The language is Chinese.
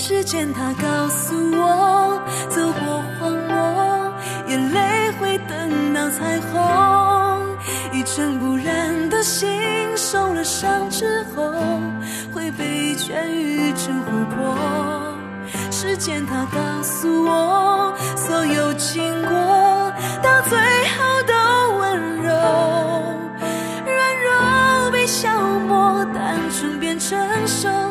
时间它告诉我，走过荒漠，眼泪会等到彩虹。一尘不染的心，受了伤之后，会被痊愈成琥珀。时间它告诉我，所有经过到最后都温柔，软弱被消磨，单纯变成熟。